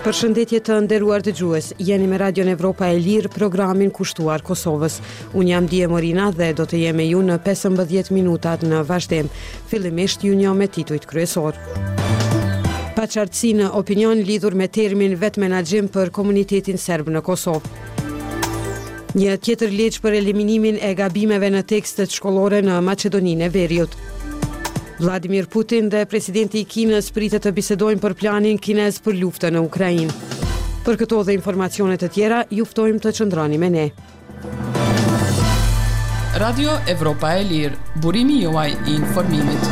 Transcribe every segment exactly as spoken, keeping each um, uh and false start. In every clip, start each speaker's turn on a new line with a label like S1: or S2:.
S1: Përshëndetje të nderuar dëgjues, jeni me Radion Evropa e Lirë, programin kushtuar Kosovës. Unë jam Dije Morina dhe do të jem me ju në pesëmbëdhjetë minutat në vazhdim. Fillimisht ju njoh me titujt kryesor. Paqartësi në opinion lidhur me termin vetmenaxhim për komunitetin serb në Kosovë. Një tjetër ligj për eliminimin e gabimeve në tekstet shkollore në Maqedoninë e Veriut. Vladimir Putin dhe presidenti i Kinës pritet të bisedojnë për planin kinez për luftën në Ukrainë. Për këto dhe informacione të tjera, ju ftojmë të qëndroni me ne.
S2: Radio Evropa e Lirë, burimi juaj i informimit.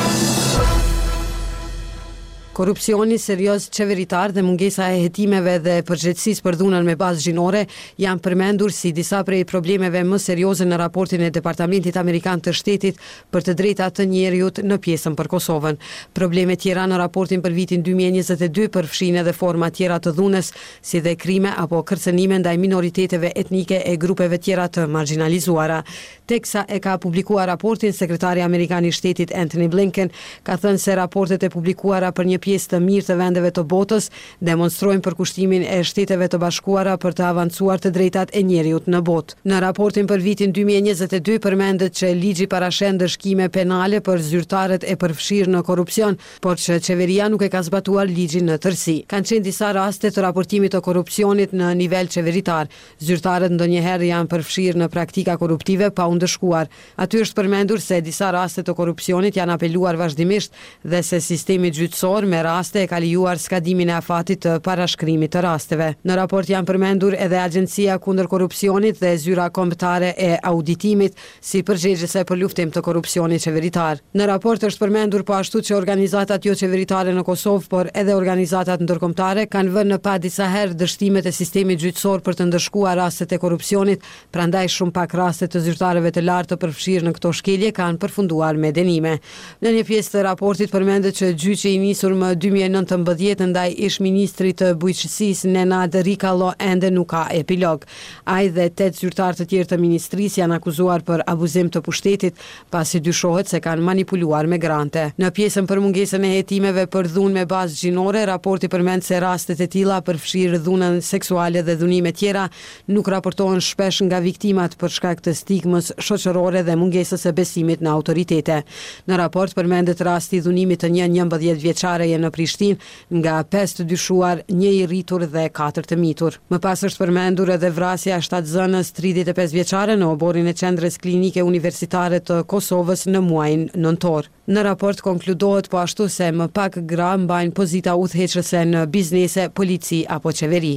S1: Korupcioni serioz qeveritar dhe mungesa e hetimeve dhe përgjegjësisë për dhunën me bazë gjinore janë përmendur si disa prej problemeve më serioze në raportin e Departamentit Amerikan të Shtetit për të drejtat të njerëzit në pjesën për Kosovën. Probleme tjera në raportin për vitin dy mijë e njëzet e dy përfshin edhe forma tjera të dhunës, si dhe krime apo kërcënime ndaj minoriteteve etnike e grupeve tjera të marginalizuara. Teksa e ka publikuar raportin, sekretari amerikan i Shtetit Antony Blinken ka thënë se raportet e publikuara për një pjesë të mirë të vendeve të botës demonstrojnë përkushtimin e Shteteve të Bashkuara për të avancuar të drejtat e njerëzit në botë. Në raportin për vitin dy mijë e njëzet e dy përmendet që ligji parashen dëshkime penale për zyrtarët e përfshirë në korrupsion, por që qeveria nuk e ka zbatuar ligjin në tërësi. Kanë qenë disa raste të raportimit të korrupsionit në nivel qeveritar. Zyrtarët ndonjëherë janë përfshirë në praktika korruptive pa u ndëshkuar. Aty është përmendur se disa raste të korrupsionit janë apeluar vazhdimisht dhe se sistemi gjyqësor me raste e ka lejuar skadimin e afatit të parashkrimit të rasteve. Në raport janë përmendur edhe Agjencia kundër korrupsionit dhe zyra kombëtare e auditimit si përgjegjëse për luftim të korrupsionit qeveritar. Në raport është përmendur po ashtu që organizatat jo qeveritare në Kosovë, por edhe organizatat ndërkombëtare kanë vënë në pa disa herë dështimet e sistemit gjyqësor për të ndëshkuar rastet e korrupsionit, prandaj shumë pak raste të zyrtarëve të lartë të përfshirë në këto shkelje kanë përfunduar me dënime. Në një pjesë të raportit përmendet që gjyqi i nisur më dy mijë e nëntëmbëdhjetë ndaj ish-ministrit të bujqësisë Nenad Rikalo ende nuk ka epilog. Ai dhe tetë zyrtarë të tjerë të ministrisë janë akuzuar për abuzim të pushtetit, pasi dyshohet se kanë manipuluar me grante. Në pjesën për mungesën e hetimeve për dhunë me bazë gjinore, raporti përmend se rastet e tilla përfshirë dhunën seksuale dhe dhunime tjera nuk raportohen shpesh nga viktimat për shkak të stigmës shoqërore dhe mungesës së besimit në autoritete. Në raport përmendet rasti i dhunimit të një njëmbëdhjetë vjeçare në Prishtinë nga pesë të dyshuar, një i rritur dhe katër të mitur. Më pas është përmendur edhe vrasja e shtatzënës tridhjetë e pesë vjeçare në oborin e qendrës klinike universitare të Kosovës në muajin nëntor. Në raport konkludohet po ashtu se më pak gra mbajnë pozita udhëheqëse në biznese, polici apo qeveri.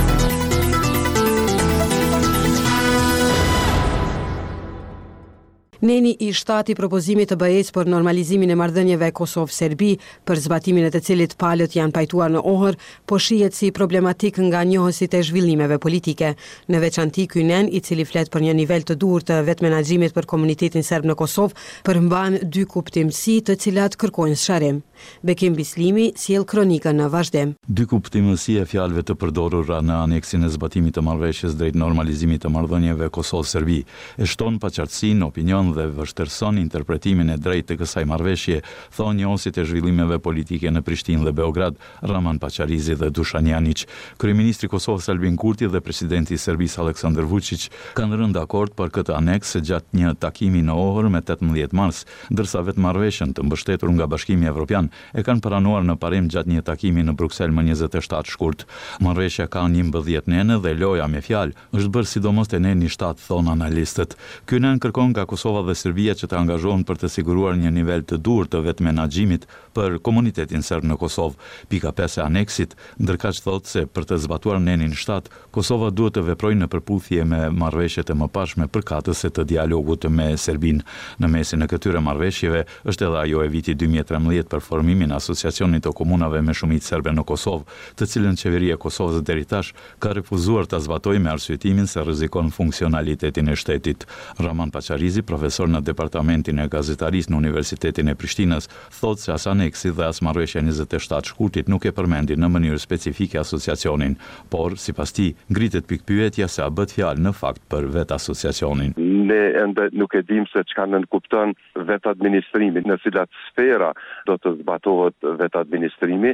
S1: Neni i shtati propozimit të B E-s për normalizimin e marrëdhënieve Kosovë-Serbi, për zbatimin e të cilit palët janë pajtuar në ohër, po shihet si problematik nga njohësit e zhvillimeve politike. Në veçanti ky nen, i cili flet për një nivel të duhur të vetmenaxhimit për komunitetin serb në Kosovë, përmban dy kuptimësi të cilat kërkojnë sharrim. Bekim Bislimi sjell kronikën në vazhdim.
S3: Dy kuptimësi e fjalëve të përdorura në aneksin e zbatimit të marrëveshjes drejt normalizimit të marrëdhënieve Kosovë-Serbi e shton paqartësinë, opinion dhe vështirëson interpretimin e drejtë të kësaj marrëveshje, thonë njohësit e zhvillimeve politike në Prishtinë dhe Beograd, Raman Paqarizi dhe Dušan Janić. Kryeministri i Kosovës Albin Kurti dhe presidenti i Serbisë Aleksandar Vučić kanë rënë dakord për këtë aneks gjatë një takimi në Ohër me tetëmbëdhjetë mars, ndërsa vetë marrëveshjen të mbështetur nga Bashkimi Evropian e kanë pranuar në parim gjatë një takimi në Bruksel më njëzet e shtatë shkurt. Marrëveshja ka njëmbëdhjetë nene dhe loja me fjalë është bërë sidomos te neni shtatë, thonë analistët. Ky nen kërkon nga Kosova dhe Serbia që të angazhohen për të siguruar një nivel të duhur të vetmenaxhimit për komunitetin serb në Kosovë. Pika pesë e aneksit ndërkaq thotë se për të zbatuar nenin shtatë, Kosova duhet të veprojë në përputhje me marrëveshjet e mëparshme përkatëse të dialogut me Serbinë. Në mesin e këtyre marrëveshjeve është edhe ajo e vitit dy mijë e trembëdhjetë për formimin e Asociacionit të Komunave me Shumicë Serbe në Kosovë, të cilën qeveria e Kosovës deri tash ka refuzuar ta zbatojë me arsyetimin se rrezikon funksionalitetin e shtetit. Raman Paqarizi, profesor në departamentin e gazetarisë në Universitetin e Prishtinës, thotë se as aneksi dhe as marrëveshja njëzet e shtatë shkurtit nuk e përmendin në mënyrë specifike asociacionin, por sipas tij ngritet pikpyetja se a bëhet fjalë në fakt për vetë asociacionin.
S4: Ne ende nuk e dim se çka nën kupton vetë administrimi, në cilat sfera do të zbatohet vetë administrimi,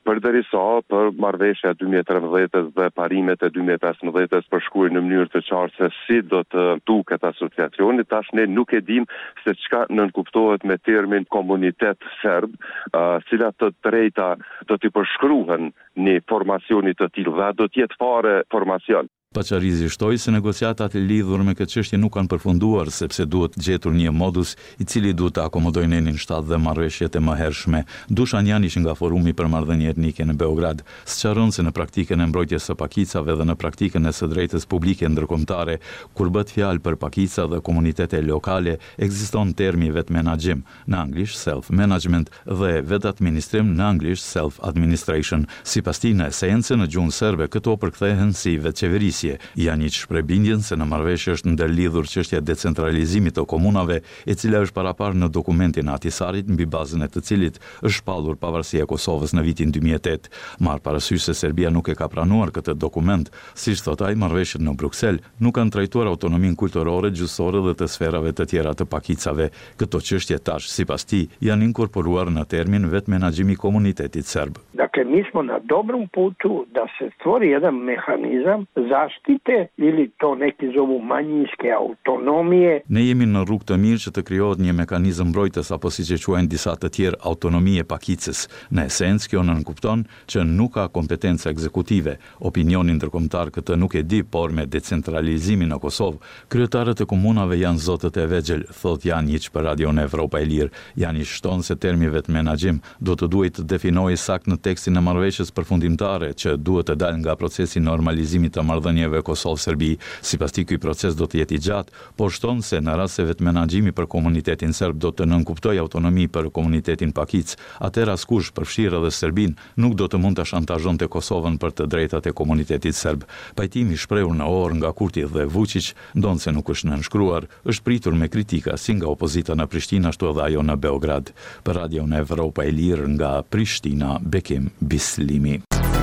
S4: Përdërisa për marrëveshja e dy mijë e trembëdhjetës dhe parimet e dy mijë e pesëmbëdhjetës për shkruar në mënyrë të qartë se si do të duket asociacioni, tash ne nuk e dim se çka nënkuptohet me termin komunitet serb, uh, cilat të drejta do t'i përshkruhen një formacioni të tillë dhe do të jetë fare formacion.
S3: Pacharizi shtoi se negociatat e lidhur me këtë çështje nuk kanë përfunduar sepse duhet gjetur një modus i cili duhet të akomodojë nenin shtat dhe marrëveshjet e mëhershme. Dushan Janish nga Forumi për Marrëdhënie Etnike në Beograd sqaron se në praktikën e mbrojtjes së pakicave dhe në praktikën e së drejtës publike ndërkombëtare, kur bëhet fjalë për pakica dhe komunitete lokale, ekziston termi vetë menaxhim, në anglisht self-management dhe vetë administrim, në anglisht self-administration. Sipas tij, në esencë në gjuhën serbe këto përkthehen si vetëqeverisje. Janë një shprebindjen se në marrëveshje është ndërlidhur çështja e decentralizimit të komunave, e cila është paraparë në dokumentin e Ahtisarit, mbi bazën e të cilit është shpallur pavarësia e Kosovës në vitin dy mijë e tetë. Marr parasysh se Serbia nuk e ka pranuar këtë dokument, siç thot ai, marrëveshjet në Bruksel nuk kanë trajtuar autonominë kulturore, gjysore dhe të sferave të tjera të pakicave. Këto çështje tash, sipas tij, janë inkorporuar në termin vetë menaxhimi i komunitetit serb.
S5: Dakle, mi smo na dobrom putu da se stvori jedan mehanizam zaštite ili to neki zovu manjinske autonomije.
S3: Ne jemi në rrugë të mirë që të krijohet një mekanizëm mbrojtës apo siç e quajnë disa të tjerë autonomie pakicës. Në esencë kjo nënkupton që nuk ka kompetenca ekzekutive. Opinioni ndërkombëtar këtë nuk e di, por me decentralizimin në Kosovë, kryetarët e komunave janë zotët e vegjël, thot Janić për Radion Evropa e Lirë. Janić shton se termi vetë menaxhim do të duhet të definojë sakt në tekstin e marrëveshjes përfundimtare që duhet të dalë nga procesi normalizimit të marrëdhënieve Kosovë-Serbi. Sipas tij ky proces do të jetë i gjatë, por shton se në rast se vetë menaxhimi për komunitetin serb do të nënkuptojë autonomi për komunitetin pakic, atëherë askush, përfshirë edhe Serbin, nuk do të mund ta shantazhonte Kosovën për të drejtat e komunitetit serb. Pajtimi shprehur në orë nga Kurti dhe Vučić, ndonse nuk është nënshkruar, është pritur me kritika si nga opozita në Prishtinë ashtu edhe ajo në Beograd. Për Radion Evropa e Lirë nga Prishtina, Bekim Bislimi.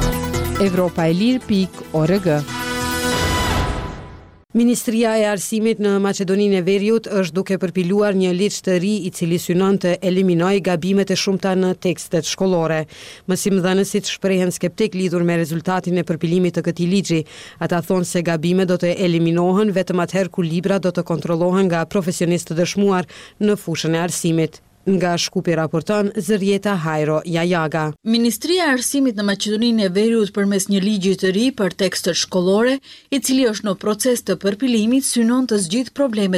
S1: Evropa e Lirë pikë org. Ministria e Arsimit në Maqedoninë e Veriut është duke përpiluar një ligj të ri i cili synon të eliminojë gabimet e shumta në tekstet shkollore. Mësimdhënësit shprehen skeptik lidhur me rezultatin e përpilimit të këtij ligji. Ata thonë se gabimet do të eliminohen vetëm atëherë kur libra do të kontrollohen nga profesionistë të dëshmuar në fushën e arsimit. Nga Shkupi raporton Zërjeta Hajro Jajaga.
S6: Ministria e Arsimit në Maqedoninë e Veriut përmes një ligji të ri për tekstet shkollore, i cili është në proces të përpilimit, synon të zgjidhë problemet